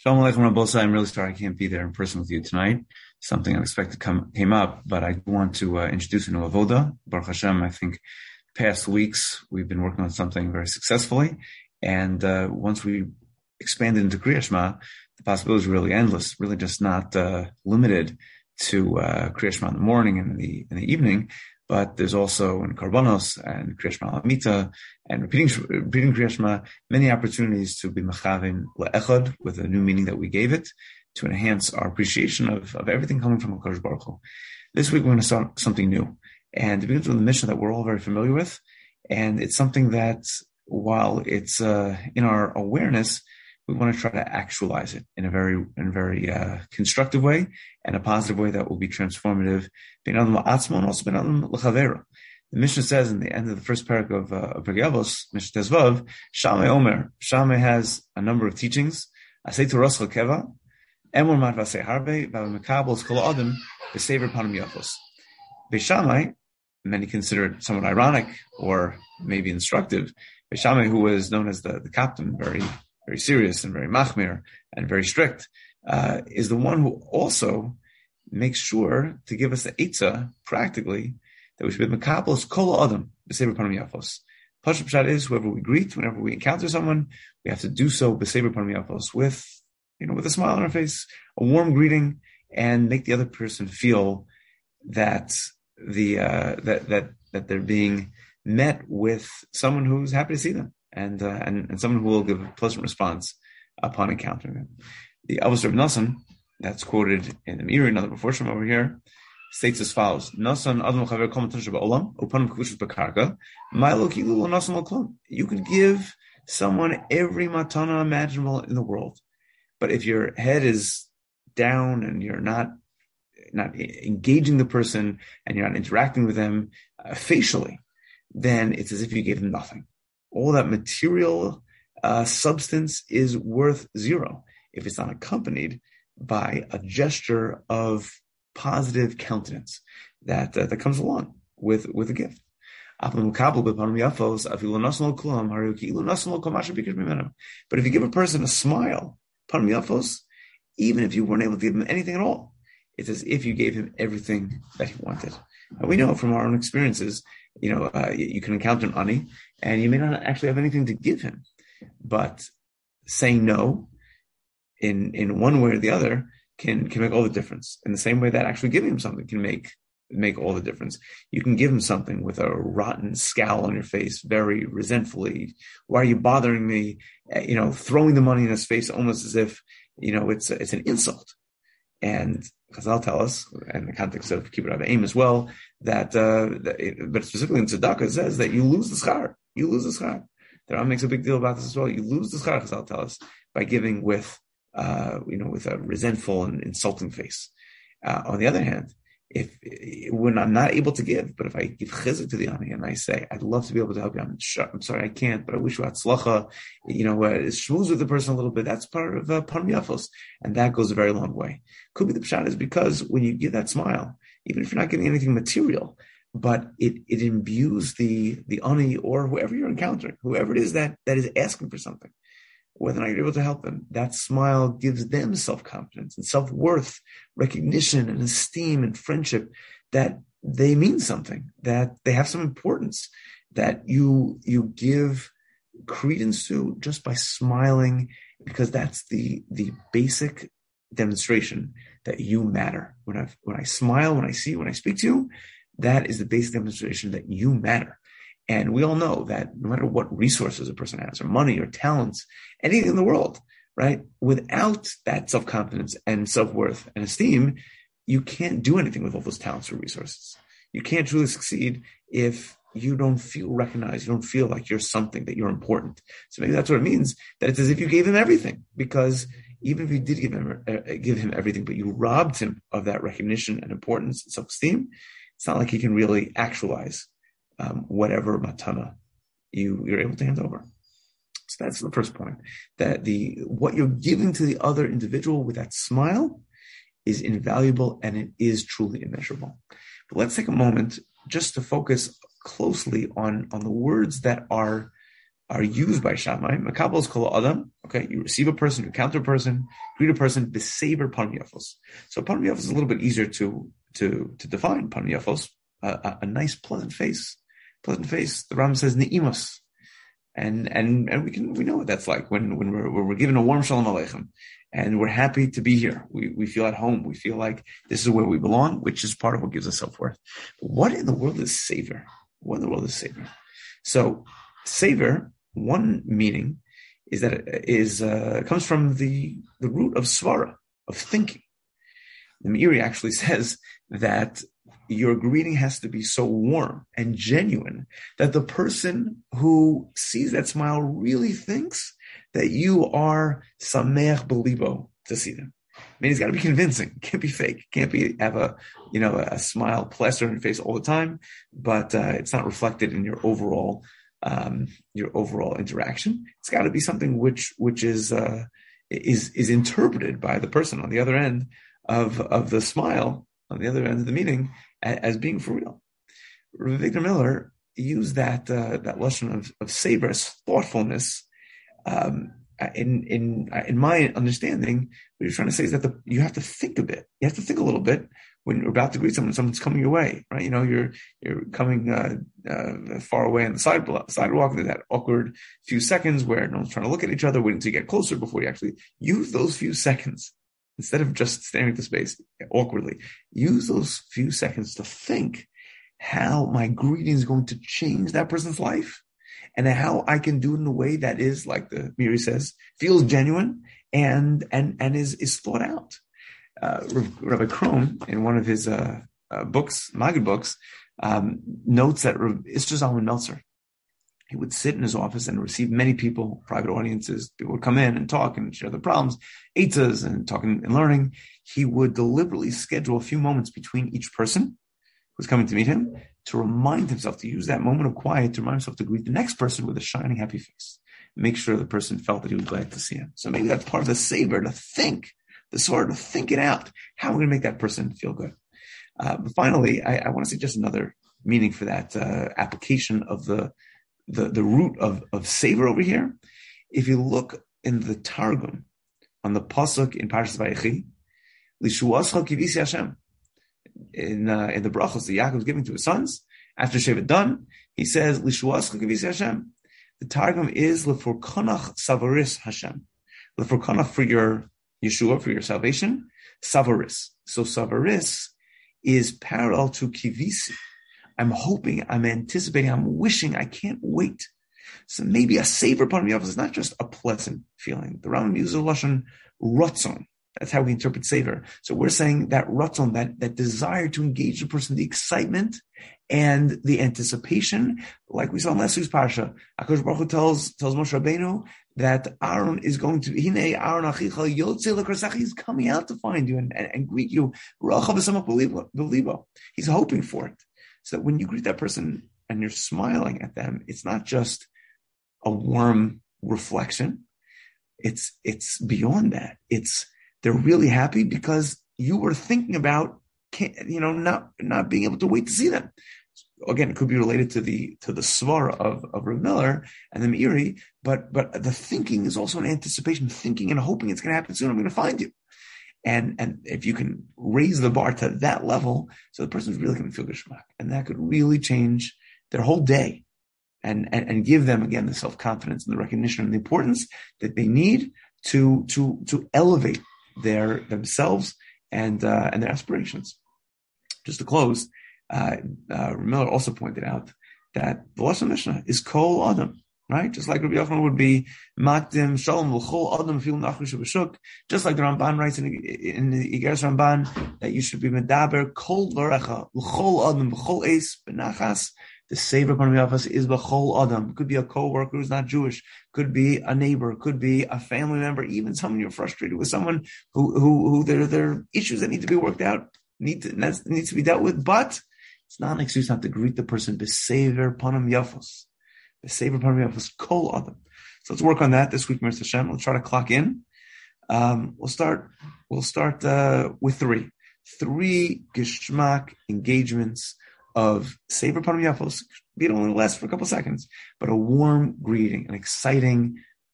Shalom Aleichem Rabbosa. I'm really sorry I can't be there in person with you tonight. Something unexpected came up, but I want to introduce a new avoda. Baruch Hashem, I think past weeks we've been working on something very successfully, and once we expanded into Kriya Shema, the possibilities are really endless. Really, just not limited to Kriya Shema in the morning and in the evening, but there's also in Karbonos and Kriya Shema Amita and repeating Kriya Shema many opportunities to be Mechavim Le'echad with a new meaning that we gave it to enhance our appreciation of everything coming from HaKadosh Baruch Hu. This week we're going to start something new, and it begins with a mission that we're all very familiar with, and it's something that while it's in our awareness, we want to try to actualize it in a very constructive way and a positive way that will be transformative. And also the Mishnah says in the end of the first paragraph of Pirkei Avos, Mishnah Tezvav, Shammai Omer. Shammai has a number of teachings. Asay to Rosh Keva, Emor Mat Vasei Harbe, Vavamekabos Kol Adam, Besever Panim Yafos. Beishamai, many consider it somewhat ironic or maybe instructive. Beishamai, who was known as the captain, very serious and very machmir and very strict, is the one who also makes sure to give us the eitzah practically that we should be mekabos kol adam b'sever panim yafos. Pashup pshat is whoever we greet, whenever we encounter someone, we have to do so b'sever panim yafos with a smile on our face, a warm greeting, and make the other person feel that that they're being met with someone who's happy to see them. And someone who will give a pleasant response upon encountering them. The Avos Reb Nosson, that's quoted in the Meiri, another before Shem over here, states as follows: Nosson Adam Chaver Kol Matan She'Ba'olam Upanim K'Vushos B'Karka Ma'lo Kilu Lo Nosson Lo Klum. You could give someone every matana imaginable in the world, but if your head is down and you're not engaging the person and you're not interacting with them facially, then it's as if you gave them nothing. All that material substance is worth zero if it's not accompanied by a gesture of positive countenance that comes along with a gift. But if you give a person a smile, even if you weren't able to give him anything at all, it's as if you gave him everything that he wanted. And we know from our own experiences, you can encounter an ani, and you may not actually have anything to give him. But saying no in one way or the other can make all the difference. In the same way that actually giving him something can make all the difference. You can give him something with a rotten scowl on your face, very resentfully. Why are you bothering me? Throwing the money in his face almost as if, it's an insult. And Chazal tell us, in the context of Kibbutz Aim as well, but specifically in Tzedakah, it says that you lose the schar. You lose the schar. The Ram makes a big deal about this as well. You lose the schar, Chazal tell us, by giving with a resentful and insulting face. On the other hand, when I'm not able to give, but if I give chizuk to the ani and I say, I'd love to be able to help you, I'm sorry I can't, but I wish you hatzlacha, schmooze with the person a little bit, that's part of panim yafos, and that goes a very long way. Could be the pshat is because when you give that smile, even if you're not giving anything material, but it imbues the ani or whoever you're encountering, whoever it is that is asking for something, whether or not you're able to help them, that smile gives them self-confidence and self-worth, recognition and esteem and friendship that they mean something, that they have some importance, that you give credence to just by smiling, because that's the basic demonstration that you matter. When I smile, when I see you, when I speak to you, that is the basic demonstration that you matter. And we all know that no matter what resources a person has, or money, or talents, anything in the world, right? Without that self-confidence and self-worth and esteem, you can't do anything with all those talents or resources. You can't truly succeed if you don't feel recognized, you don't feel like you're something, that you're important. So maybe that's what it means, that it's as if you gave him everything, because even if you did give him everything, but you robbed him of that recognition and importance and self-esteem, it's not like he can really actualize whatever matana you're able to hand over. So that's the first point, that what you're giving to the other individual with that smile is invaluable and it is truly immeasurable. But let's take a moment just to focus closely on the words that are used by Shammai. Makabos kol adam, Okay, you receive a person, you encounter a person, greet a person, b'sever panim yafos. So panim yafos is a little bit easier to define. Panim yafos, a nice, pleasant face. Pleasant face. The Rambam says ne'imus. And we know what that's like when we're given a warm shalom aleichem, and we're happy to be here. We feel at home. We feel like this is where we belong, which is part of what gives us self-worth. But what in the world is savor? What in the world is savor? So savor, one meaning is that it comes from the root of svara, of thinking. The Meiri actually says that your greeting has to be so warm and genuine that the person who sees that smile really thinks that you are sameach belibo to see them. I mean, it's got to be convincing. It can't be fake. It can't have a smile plastered on your face all the time, but it's not reflected in your overall interaction. It's got to be something which is interpreted by the person on the other end of the smile, on the other end of the meeting, as being for real. Rav Victor Miller used that lashon of savor as thoughtfulness. In my understanding, what he's trying to say is that you have to think a bit. You have to think a little bit when you're about to greet someone. Someone's coming your way, right? You're coming far away on the sidewalk. There's that awkward few seconds where no one's trying to look at each other, waiting to get closer before you actually use those few seconds. Instead of just staring at the space awkwardly, use those few seconds to think how my greeting is going to change that person's life, and how I can do it in a way that is, like the Meiri says, feels genuine and is thought out. Rabbi Krohn, in one of his books, Maggid books, notes that Isser Zalman Meltzer, he would sit in his office and receive many people, private audiences. People would come in and talk and share their problems, eitzas, and talking and learning. He would deliberately schedule a few moments between each person who's coming to meet him to remind himself, to use that moment of quiet to remind himself to greet the next person with a shining, happy face. Make sure the person felt that he was glad to see him. So maybe that's part of the savor, to think, the sort of think it out. How are we going to make that person feel good? But finally, I want to say just another meaning for that application of the root of savor over here. If you look in the Targum on the pasuk in Parshas Vayechi, Lishuascha kivisi Hashem, in the brachos that Yaakov is giving to his sons after Shevet Dan, he says Lishuascha kivisi Hashem. The Targum is Leforkonach Savaris Hashem, Leforkonach for your Yeshua, for your salvation, Savaris. So Savaris is parallel to kivisi. I'm hoping, I'm anticipating, I'm wishing, I can't wait. So maybe a savor part of me is not just a pleasant feeling. The Rambam uses a lashon ratzon. That's how we interpret savor. So we're saying that ratzon, that desire to engage the person, the excitement and the anticipation, like we saw in last week's parsha. HaKadosh Baruch Hu tells Moshe Rabbeinu that Aaron is going to, Hinei Aaron achicha yotzei l'karsachi, he's coming out to find you and greet you. He's hoping for it. So when you greet that person and you're smiling at them, it's not just a warm reflection. It's beyond that. They're really happy because you were thinking about, not being able to wait to see them. Again, it could be related to the svara of Rav Miller and the Meiri, but the thinking is also an anticipation, thinking and hoping it's going to happen soon. I'm going to find you. And if you can raise the bar to that level, so the person's really going to feel geschmack, and that could really change their whole day, and give them again the self-confidence and the recognition and the importance that they need to elevate themselves and their aspirations. Just to close, Miller also pointed out that the Lashon Mishnah is kol adam. Right? Just like Rabbi Yochanan would be matim shalom l'chol adam fil nachrish b'shuk. Just like the Ramban writes in the Igeres Ramban that you should be medaber kol dvarecha l'chol adam b'chol eis b'nachas. The savor upon Yafas is b'chol adam. It could be a co-worker who's not Jewish. Could be a neighbor. Could be a family member. Even someone you're frustrated with. Someone who there are issues that need to be worked out. Needs to be dealt with. But it's not an excuse not to greet the person b'sever panim yafos. The savor part of was kol adam. So let's work on that this week, Mirz Hashem. Let's try to clock in. We'll start with three geschmack engagements of savor part of yafos. It only lasts for a couple seconds, but a warm greeting, an exciting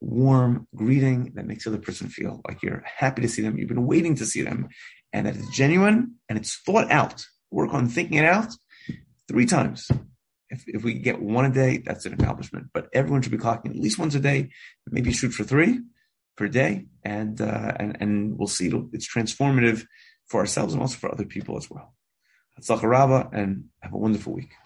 warm greeting that makes the other person feel like you're happy to see them, you've been waiting to see them, and that it's genuine and it's thought out. Work on thinking it out 3 times. If we get 1 a day, that's an accomplishment. But everyone should be clocking at least once a day. Maybe shoot for 3 per day, and we'll see. It's transformative for ourselves and also for other people as well. Hatzlacha Rabbah, and have a wonderful week.